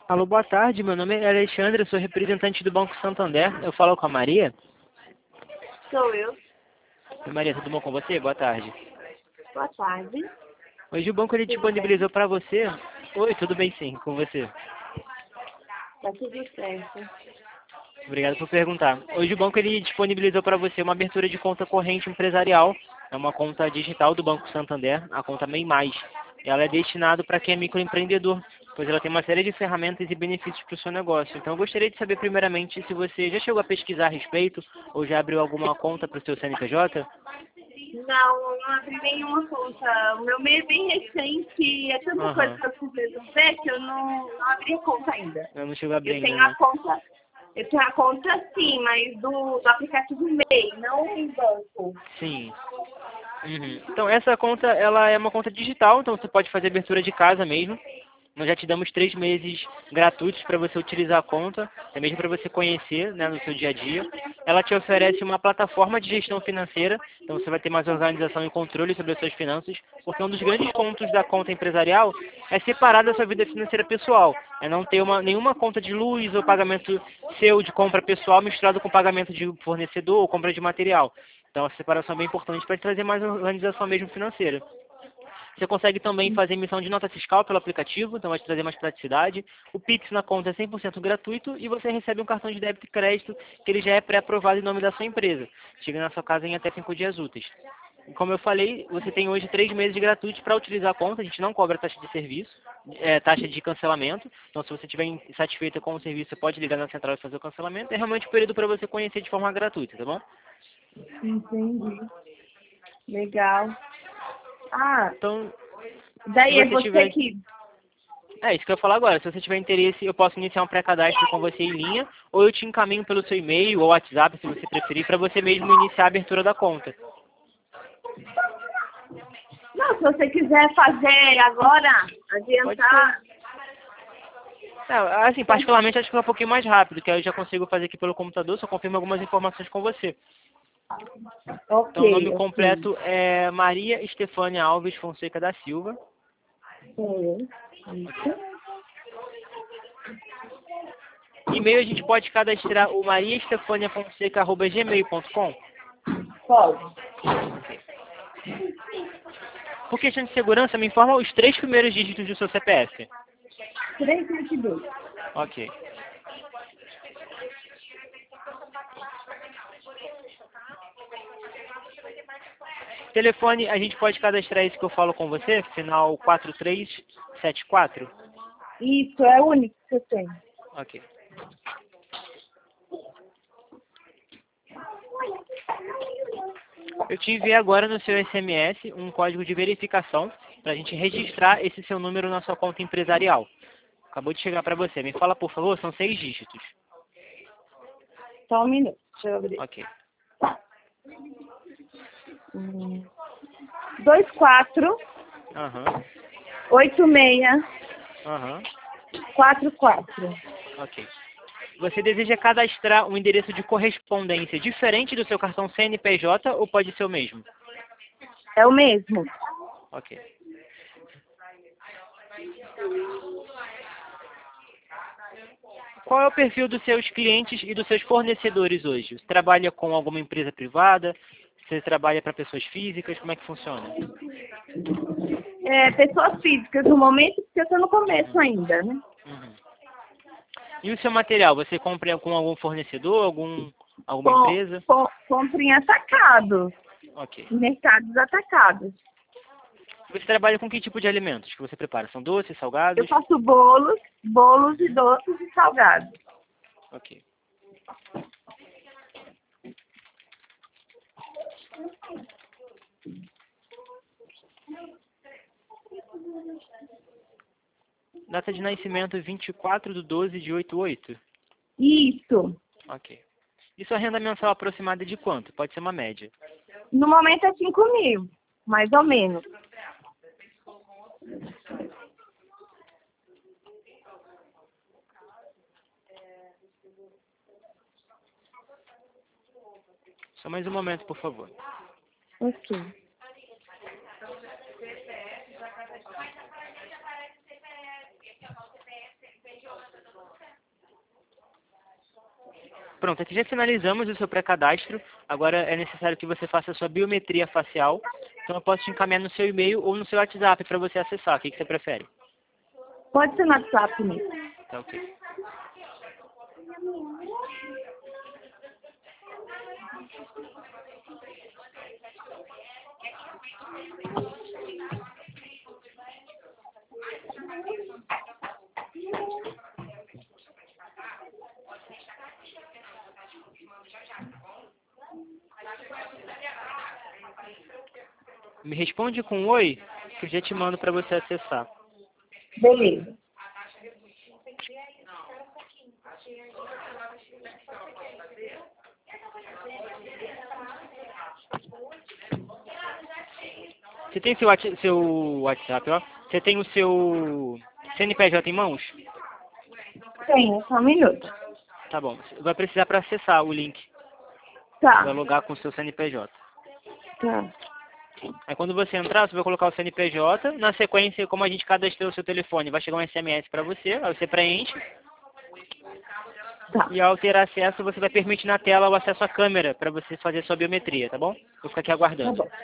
Alô, boa tarde. Meu nome é Alexandre, eu sou representante do Banco Santander. Eu falo com a Maria. Sou eu. Oi, Maria, tudo bom com você? Boa tarde. Boa tarde. Hoje o banco ele Tudo bem? disponibilizou para você. Oi, tudo bem sim, com você. Tá tudo certo. Obrigado por perguntar. Hoje o banco ele disponibilizou para você uma abertura de conta corrente empresarial. É uma conta digital do Banco Santander, a conta MEI Mais. Ela é destinada para quem é microempreendedor, pois ela tem uma série de ferramentas e benefícios para o seu negócio. Então eu gostaria de saber primeiramente se você já chegou a pesquisar a respeito ou já abriu alguma conta para o seu CNPJ? Não abri nenhuma conta. O meu MEI é bem recente, é tanta coisa Aham. que eu preciso resolver que eu não abri a conta ainda. Eu não chegou a abrir Eu ainda, tenho a né? conta, eu tenho a conta sim, mas do aplicativo MEI, não em banco. Sim. Uhum. Então, essa conta, ela é uma conta digital, então você pode fazer abertura de casa mesmo. Nós já te damos 3 meses gratuitos para você utilizar a conta, é mesmo para você conhecer, né, no seu dia a dia. Ela te oferece uma plataforma de gestão financeira, então você vai ter mais organização e controle sobre as suas finanças, porque um dos grandes pontos da conta empresarial é separar da sua vida financeira pessoal, é não ter nenhuma conta de luz ou pagamento seu de compra pessoal misturado com pagamento de fornecedor ou compra de material. Então, a separação é bem importante para trazer mais organização mesmo financeira. Você consegue também fazer emissão de nota fiscal pelo aplicativo, então vai te trazer mais praticidade. O Pix na conta é 100% gratuito e você recebe um cartão de débito e crédito que ele já é pré-aprovado em nome da sua empresa. Chega na sua casa em até 5 dias úteis. E como eu falei, você tem hoje 3 meses gratuitos para utilizar a conta, a gente não cobra taxa de serviço, taxa de cancelamento. Então, se você estiver insatisfeita com o serviço, você pode ligar na central e fazer o cancelamento. É realmente um período para você conhecer de forma gratuita, tá bom? Entendi. Legal. Ah, Então, se daí é você você tiver que... É isso que eu ia falar agora. Se você tiver interesse, eu posso iniciar um pré-cadastro com você em linha, ou eu te encaminho pelo seu e-mail ou WhatsApp, se você preferir, para você mesmo iniciar a abertura da conta. Não, se você quiser fazer agora, Pode ser. adiantar... É, assim, particularmente acho que é um pouquinho mais rápido, que aí eu já consigo fazer aqui pelo computador, só confirmo algumas informações com você. Ok, Então, o nome ok. completo é Maria Estefânia Alves Fonseca da Silva. Isso. E-mail a gente pode cadastrar o mariaestefaniafonseca@gmail.com. Pode. Por questão de segurança, me informa os 3 primeiros dígitos do seu CPF. 322. Ok. Telefone, a gente pode cadastrar esse que eu falo com você, final 4374. Isso, é o único que eu tenho. Ok. Eu te enviei agora no seu SMS um código de verificação para a gente registrar esse seu número na sua conta empresarial. Acabou de chegar para você. Me fala, por favor, são 6 dígitos. Só um minuto, deixa eu abrir. Ok. 24 Aham. 86 Aham. 44. Ok. Você deseja cadastrar um endereço de correspondência diferente do seu cartão CNPJ ou pode ser o mesmo? É o mesmo. Ok. Qual é o perfil dos seus clientes e dos seus fornecedores hoje? Você trabalha com alguma empresa privada? Você trabalha para pessoas físicas? Como é que funciona? É, pessoas físicas, no momento, porque eu estou no começo Uhum, ainda, né? uhum. E o seu material? Você compra com algum fornecedor, alguma Com, empresa? compro em atacados, Ok. em mercados atacados. Você trabalha com que tipo de alimentos que você prepara? São doces, Eu salgados? faço bolos e Uhum. doces e salgados. Ok. Data de nascimento 24/12/88. Isso. Ok. E sua renda mensal aproximada é de quanto? Pode ser uma média. No momento é 5.000, mais ou menos. Só mais um momento, por favor. Ok. Pronto, aqui já finalizamos o seu pré-cadastro. Agora é necessário que você faça a sua biometria facial. Então eu posso te encaminhar no seu e-mail ou no seu WhatsApp para você acessar. O que você prefere? Pode ser no WhatsApp mesmo. Tá ok. Me responde com um oi, que eu já te mando para você acessar. Beleza. Você tem seu WhatsApp, ó? Você tem o seu CNPJ em mãos? Tenho, só um minuto. Tá bom. Vai precisar para acessar o link. Tá, Vai logar com o seu CNPJ. tá. Aí quando você entrar, você vai colocar o CNPJ. Na sequência, como a gente cadastrou o seu telefone, vai chegar um SMS para você. Aí você preenche. Tá, E ao ter acesso, você vai permitir na tela o acesso à câmera para você fazer a sua biometria, tá bom? Vou ficar aqui tá aguardando. bom.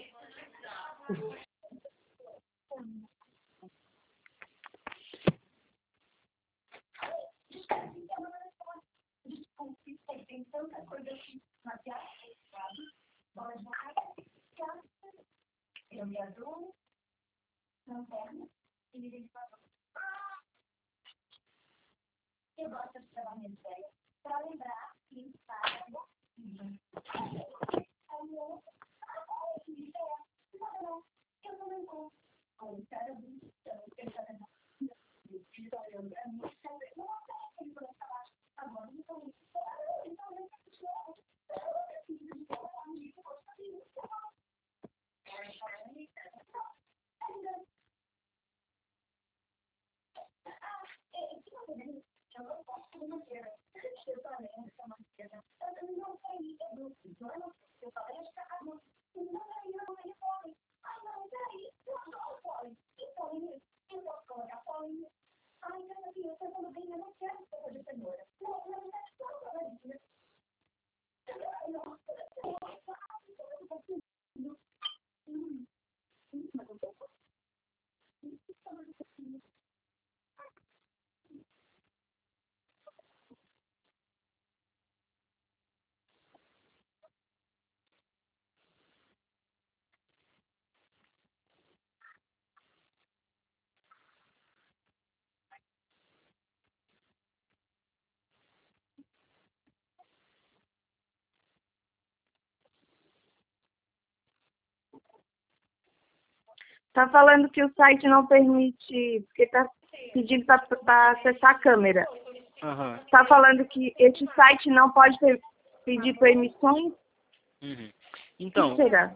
Tá falando que o site não permite, porque tá pedindo para acessar a câmera. Aham. Tá falando que este site não pode pedir permissões? Uhum. O Então, que será?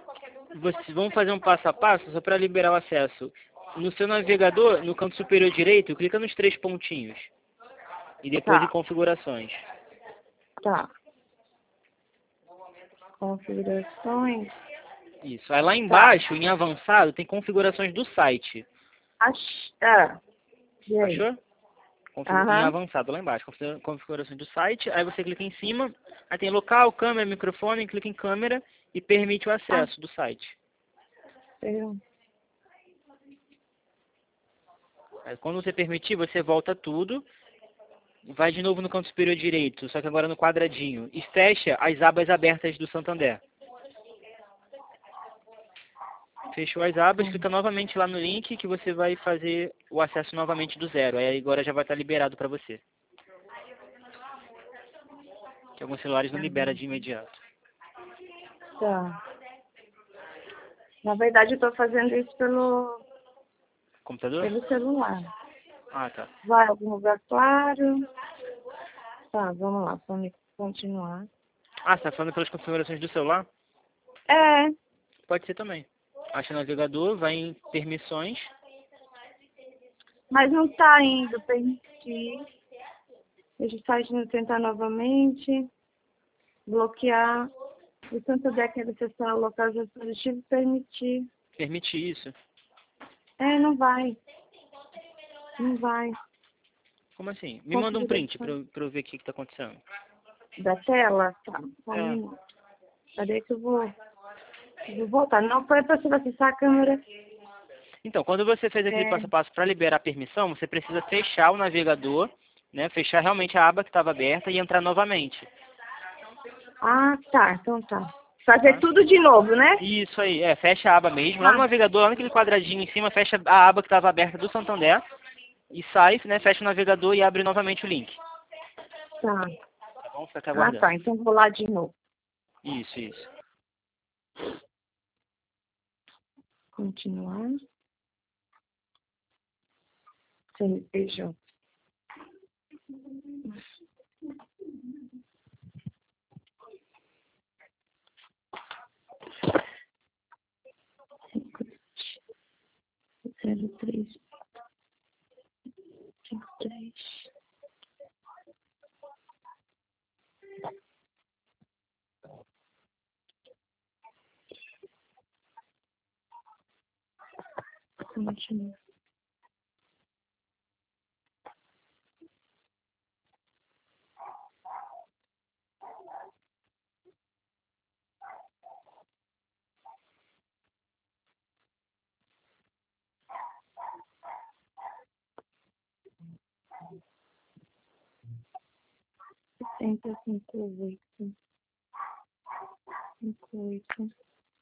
vamos fazer um passo a passo só para liberar o acesso. No seu navegador, no canto superior direito, clica nos 3 pontinhos. E depois em Tá, configurações. tá. Configurações. Isso. Aí lá Tá. embaixo, em avançado, tem configurações do site. E aí? Achou? Em Aham. avançado, lá embaixo. Configurações do site. Aí você clica em cima. Aí tem local, câmera, microfone. Clica em câmera e permite o Ah, acesso do site. eu... Aí, quando você permitir, você volta tudo. Vai de novo no canto superior direito, só que agora no quadradinho. E fecha as abas abertas do Santander. Fechou as abas, clica novamente lá no link que você vai fazer o acesso novamente do zero. Aí agora já vai estar liberado para você. Que alguns celulares não liberam de imediato. Tá. Na verdade, eu tô fazendo isso Computador? pelo celular. Ah, tá. Vai a algum lugar claro. Tá, vamos lá, vamos continuar. Ah, você tá falando pelas configurações do celular? É, Pode ser também. Acha o navegador, vai em permissões. mas não tá indo permitir. Deixa o site não tentar novamente. Bloquear. O Santander quer acessar o local de dispositivo permitir. Permite isso. É, não vai. Não vai. Como assim? Me manda um print Configuração. pra eu ver o que tá acontecendo. Da tela? Tá. Cadê que eu vou voltar? Não foi para você acessar a câmera. Então, quando você fez aquele passo a passo para liberar a permissão, você precisa fechar o navegador, né? Fechar realmente a aba que estava aberta e entrar novamente. Ah, tá. Então tá. Fazer tudo de novo, né? Isso aí, fecha a aba mesmo. Lá no navegador, lá naquele quadradinho em cima, fecha a aba que estava aberta do Santander e sai, né? Fecha o navegador e abre novamente o link. Tá. Tá bom? Fica aqui aguardando. Tá. Então vou lá de novo. Isso. Continuar. CNPJ. Zero três 3. Continua. Tenta 58. 58.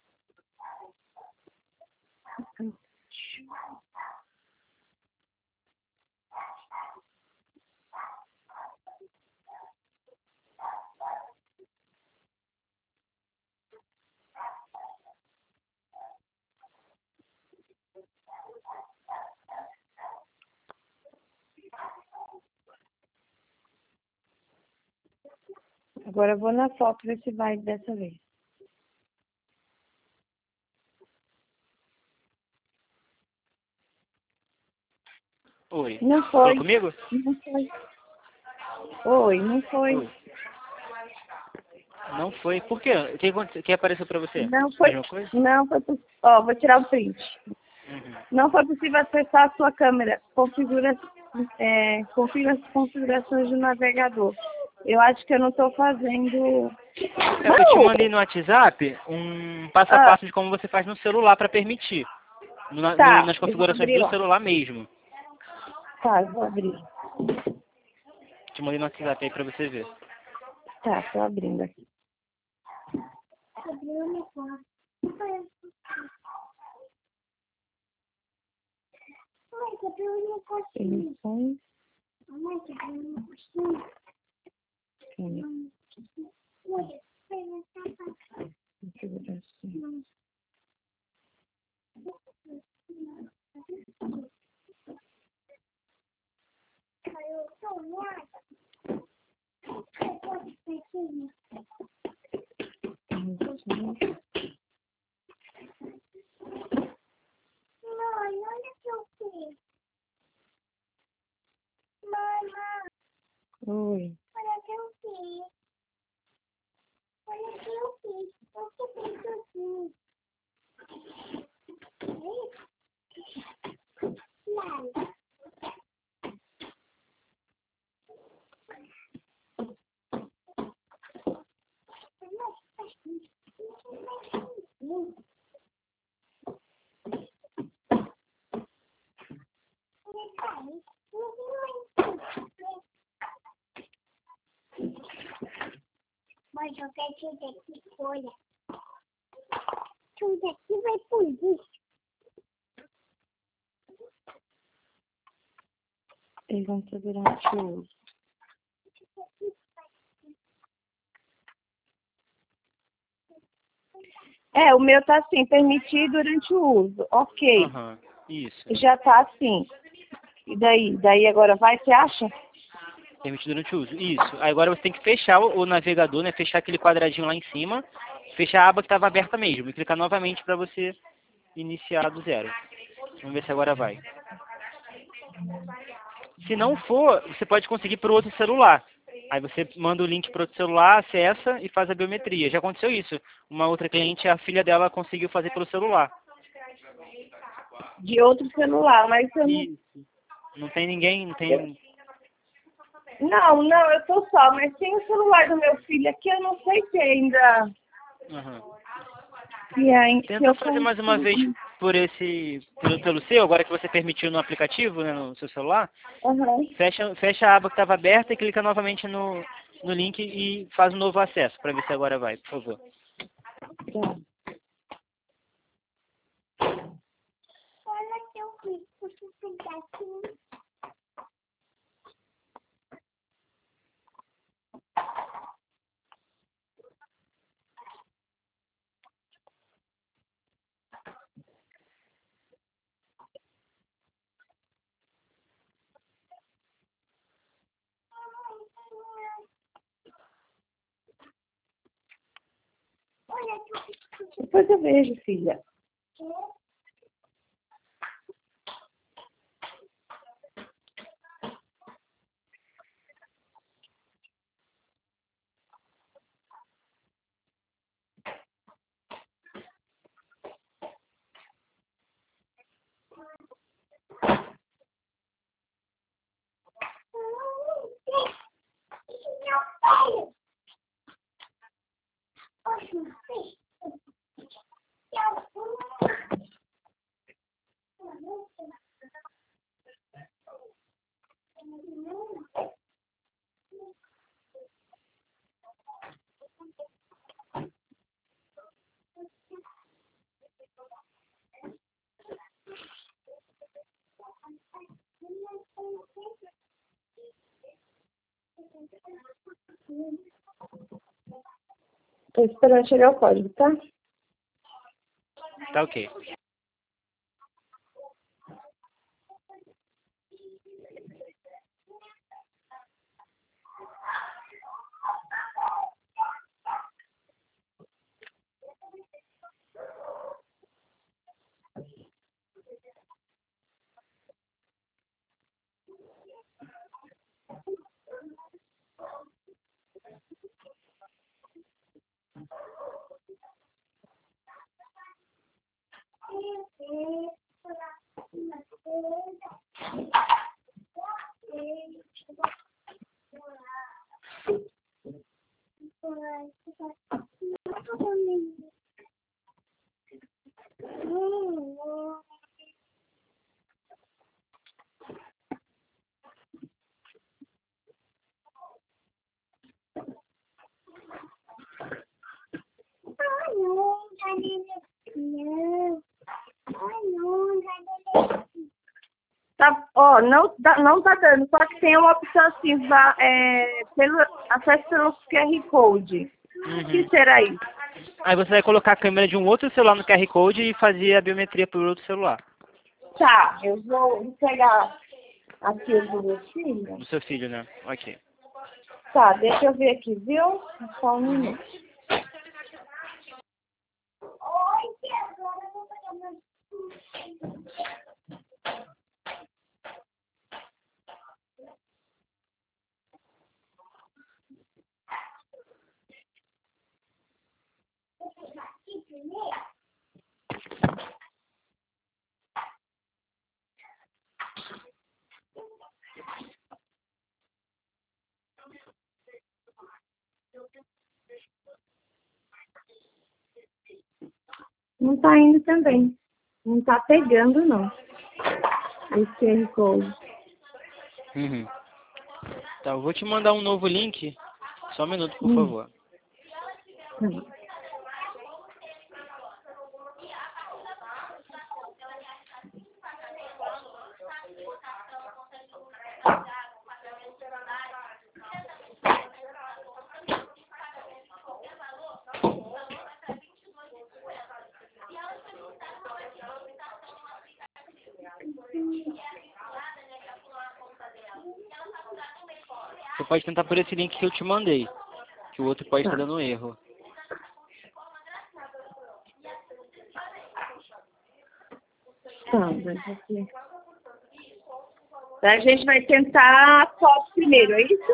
Agora eu vou na foto ver se vai dessa vez. Oi. Não foi. Falou comigo? Não foi. Oi, não foi. Oi. Não foi. Por quê? O que apareceu para você? Não foi. Mesma coisa? Não foi possível. Ó, vou tirar o print. Uhum. Não foi possível acessar a sua câmera. Configurações do navegador. Eu acho que eu não estou fazendo. Eu te mandei no WhatsApp um passo a passo de como você faz no celular para permitir. Tá, Nas eu vou configurações abrir do lá. celular mesmo. Tá, eu vou abrir. Te mandei no WhatsApp aí para você ver. Tá, tô abrindo aqui. Permissões. Configurações. Permissões. Oi. Olha o que eu fiz. Olha o que eu fiz. O que fez assim? Nada. Mas eu quero tudo aqui, olha. Tudo aqui vai por isso. Pergunta durante o uso. O meu tá assim, permitido durante o uso. Ok. Aham. Isso. Já tá assim. E daí? Daí agora vai, você acha? Permitido durante o uso. Isso. Aí agora você tem que fechar o navegador, né? Fechar aquele quadradinho lá em cima. Fechar a aba que estava aberta mesmo. E clicar novamente para você iniciar do zero. Vamos ver se agora vai. Se não for, você pode conseguir por outro celular. Aí você manda o link para outro celular, acessa e faz a biometria. Já aconteceu isso. Uma outra cliente, a filha dela conseguiu fazer pelo celular. De outro celular, mas eu não... Isso. Não tem ninguém, não tem... Não, não, eu tô só, mas tem o celular do meu filho aqui, eu não sei se ainda... Aham. Se Tenta eu fazer mais uma vez consigo. pelo seu, agora que você permitiu no aplicativo, né, no seu celular. Aham. Fecha a aba que estava aberta e clica novamente no link e faz um novo acesso, para ver se agora vai, por favor. Tá. Olha que eu fiz esse pedacinho. Olha que eu fiz. Depois eu vejo, filha. Tô esperando chegar o código, tá? Tá ok. Ai, não, cadê meu? Ai, não, cadê meu? Tá, ó, não tá dando, só que tem uma opção assim, acesso pelo QR Code. O que Uhum. será isso? Aí você vai colocar a câmera de um outro celular no QR Code e fazer a biometria por outro celular, Tá, eu vou pegar aqui o do meu filho. do seu filho, né? Ok. Tá, deixa eu ver aqui, viu? Só um Uhum. minuto. Oi, que agora eu vou pegar meu... Aqui primeiro. Não tá indo também. Não tá pegando, não. Esse QR Code. Uhum. Tá, eu vou te mandar um novo link. Só um minuto, por Hum. favor. Tá. Você pode tentar por esse link que eu te mandei, que o outro pode estar Tá, dando erro. tá, deixa aqui. A gente vai tentar a foto primeiro, é isso?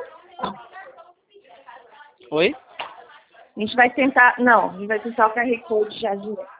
Oi? A gente vai tentar. Não, a gente vai tentar o QR Code já de novo.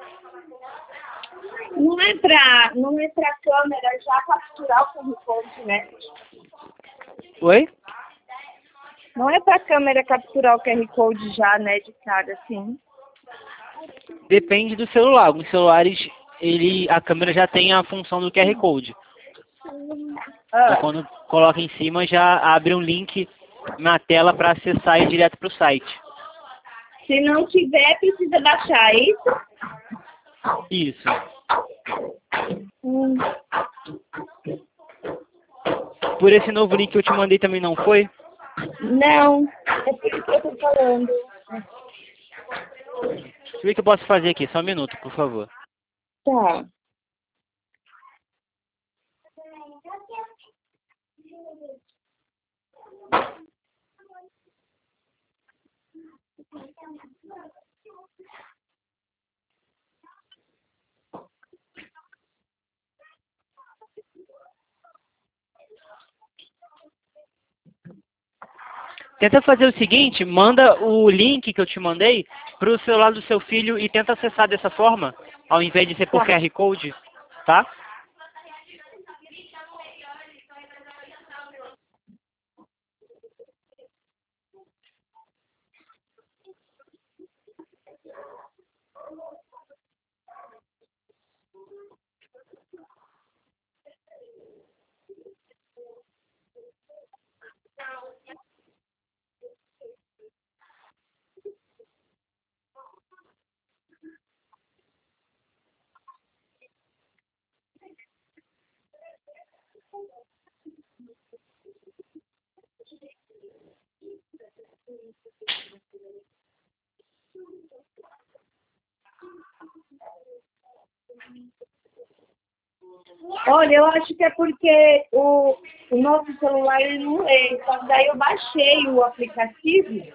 Não é pra câmera já capturar o QR Code, né? Oi? Não é pra câmera capturar o QR Code já, né, de cara, assim. Depende do celular. Alguns celulares, a câmera já tem a função do QR Code. Então, quando coloca em cima, já abre um link na tela para acessar e ir direto para o site. Se não tiver, precisa baixar, é isso? Isso. Hum. Por esse novo link que eu te mandei também não foi? Não, é por isso que eu tô falando. Deixa eu ver o que eu posso fazer aqui. Só um minuto, por favor. Tá. Tenta fazer o seguinte, manda o link que eu te mandei para o celular do seu filho e tenta acessar dessa forma, ao invés de ser por Tá. QR Code, tá? Olha, eu acho que é porque o nosso celular ele não lê. Só que daí eu baixei o aplicativo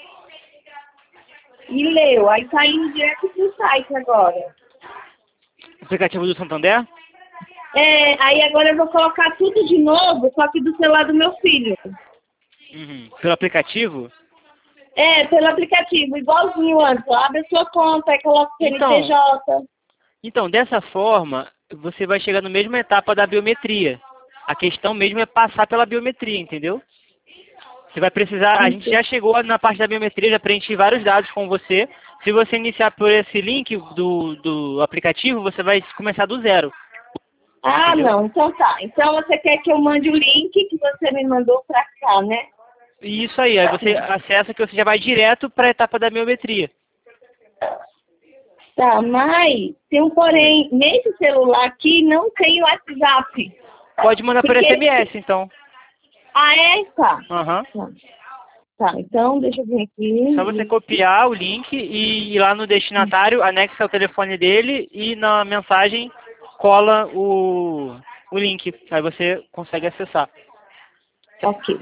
e leu. Aí tá indo direto pro site agora. Aplicativo do Santander? Aí agora eu vou colocar tudo de novo, só que do celular do meu filho. Uhum. Pelo aplicativo? Pelo aplicativo, igualzinho antes. Abre a sua conta, aí coloca o CNPJ. Então, dessa forma, você vai chegar na mesma etapa da biometria. A questão mesmo é passar pela biometria, entendeu? Você vai precisar, a gente já chegou na parte da biometria, já preenchi vários dados com você. Se você iniciar por esse link do aplicativo, você vai começar do zero. Ah, Entendeu? não, então tá. Então você quer que eu mande o link que você me mandou pra cá, né? E isso aí você acessa que você já vai direto para a etapa da biometria. Tá, mas tem um porém, nesse celular aqui não tem WhatsApp. Pode mandar por Porque... SMS, então. Ah, é? Tá. Aham. Tá, então deixa eu ver aqui. Só você copiar o link e ir lá no destinatário, anexa o telefone dele e na mensagem cola o link. Aí você consegue acessar. Ok.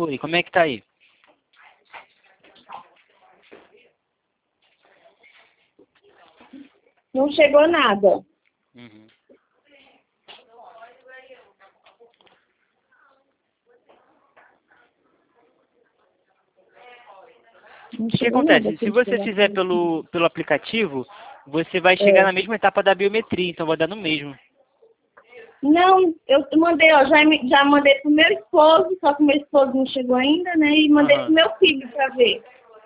Oi, como é que tá aí? Não chegou nada. Uhum. Não O que chegou acontece? nada. Se você fizer pelo aplicativo, você vai chegar na mesma etapa da biometria, então vai dar no mesmo. Não, eu mandei, ó, já mandei pro meu esposo, só que meu esposo não chegou ainda, né? E mandei Aham. pro meu filho pra ver.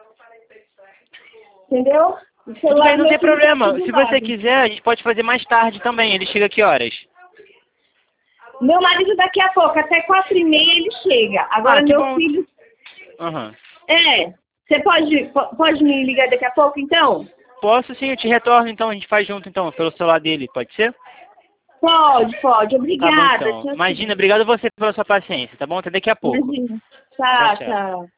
Entendeu? O Tudo celular bem, do não meu tem filho tá aqui problema. do Se você lado. quiser, a gente pode fazer mais tarde também. Ele chega que horas? Meu marido daqui a pouco, até 4h30 ele chega. Agora Que meu bom. filho. Aham. Você pode me ligar daqui a pouco, então? Posso sim, eu te retorno então, a gente faz junto então, pelo celular dele, pode ser? Pode. Tá bom Obrigada. então. Imagina, obrigado a você pela sua paciência, tá bom? Até daqui a pouco. Imagina. Tchau, Tá, tchau. tá.